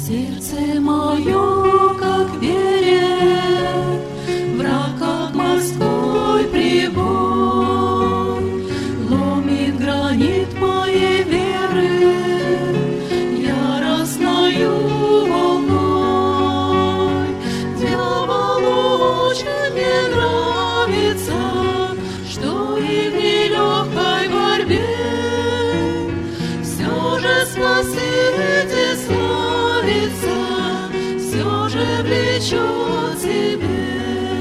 Сердце мое, как берег, враг, как морской прибой, ломит гранит моей веры яростною волной. Дьяволу очень не нравится, что и в нелегкой борьбе все же Спаситель славится, все же влечет себе.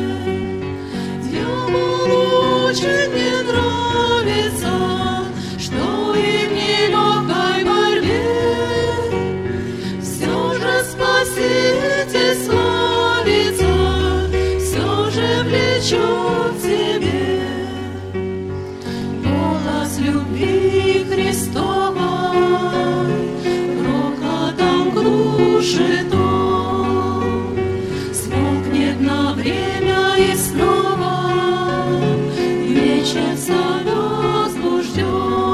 Дьяволу очень не нравится, что и в нелегкой борьбе все же Спаситель славится, все же влечет себе. Голос любви Христовой рокотом глушит он, смолкнет на время и снова мечется возбужден.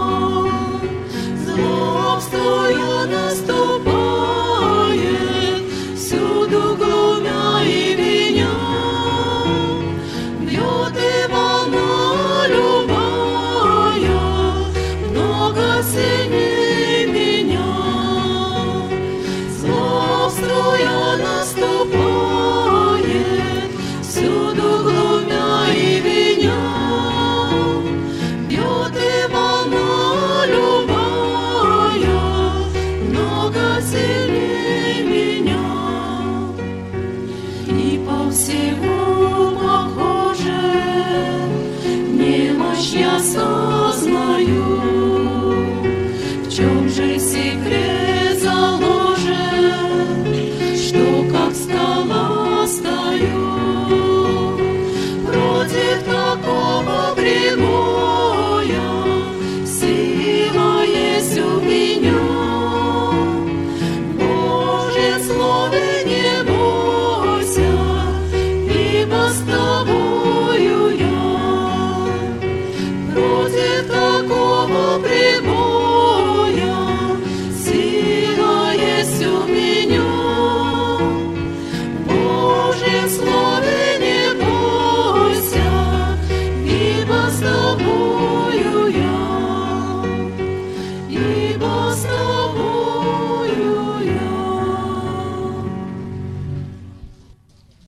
Злобствуя наступает, всюду глумя и виня, бьет и волна любая, много сильней меня. Злобствуя наступает, всюду глумя и виня, бьет и волна любая, много сильней меня. И по всему похоже, немощь я сознаю. В чем же секрет